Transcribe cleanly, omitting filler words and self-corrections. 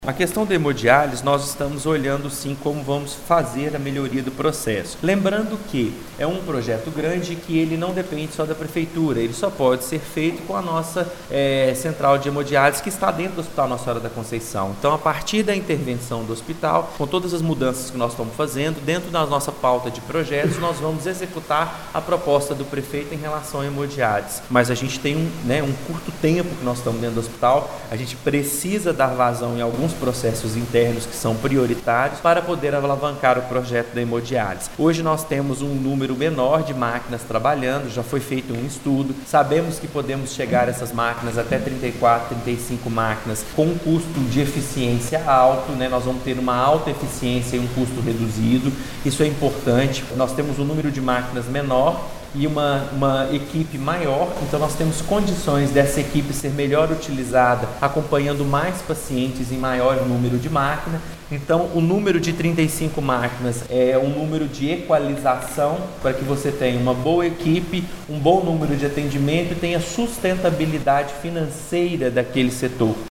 A questão da hemodiálise, nós estamos olhando sim como vamos fazer a melhoria do processo. Lembrando que é um projeto grande que ele não depende só da prefeitura, ele só pode ser feito com a nossa central de hemodiálise que está dentro do Hospital Nossa Senhora da Conceição. Então, a partir da intervenção do hospital, com todas as mudanças que nós estamos fazendo, dentro da nossa pauta de projetos, nós vamos executar a proposta do prefeito em relação à hemodiálise. Mas a gente tem um curto tempo que nós estamos dentro do hospital, a gente precisa dar vazão em alguns processos internos que são prioritários para poder alavancar o projeto da hemodiálise. Hoje nós temos um número menor de máquinas trabalhando, já foi feito um estudo, sabemos que podemos chegar a essas máquinas até 34, 35 máquinas com um custo de eficiência alto, nós vamos ter uma alta eficiência e um custo reduzido, isso é importante. Nós temos um número de máquinas menor e uma equipe maior, então nós temos condições dessa equipe ser melhor utilizada, acompanhando mais pacientes em maior número de máquinas. Então, o número de 35 máquinas é um número de equalização para que você tenha uma boa equipe, um bom número de atendimento e tenha sustentabilidade financeira daquele setor.